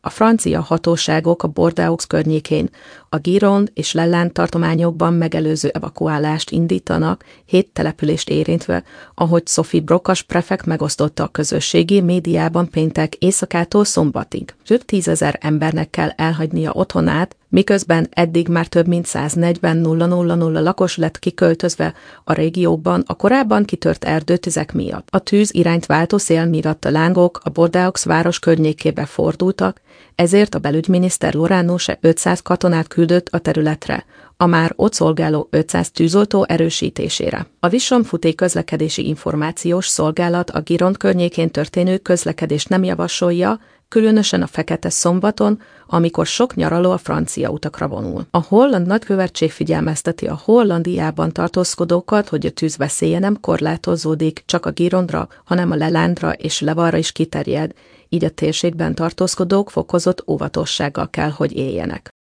A francia hatóságok a Bordeaux környékén a Gironde és Lalande tartományokban megelőző evakuálást indítanak, 7 települést érintve, ahogy Sophie Brokas prefekt megosztotta a közösségi médiában péntek éjszakától szombatig. Több 10 000 embernek kell elhagynia otthonát, miközben eddig már több mint 140 000 lakos lett kiköltözve a régióban a korábban kitört erdőtüzek miatt. A tűz irányt váltó szél miatt a lángok a Bordeaux város környékébe fordultak, ezért a belügyminiszter Laurent Nunche 500 katonát küldött a területre, a már ott szolgáló 500 tűzoltó erősítésére. A Vichon-Futé közlekedési információs szolgálat a Gironde környékén történő közlekedést nem javasolja, különösen a fekete szombaton, amikor sok nyaraló a francia utakra vonul. A holland nagykövetség figyelmezteti a Hollandiában tartózkodókat, hogy a tűz veszélye nem korlátozódik csak a Gironde-ra, hanem a Lalande-ra és Laval-ra is kiterjed, így a térségben tartózkodók fokozott óvatossággal kell, hogy éljenek.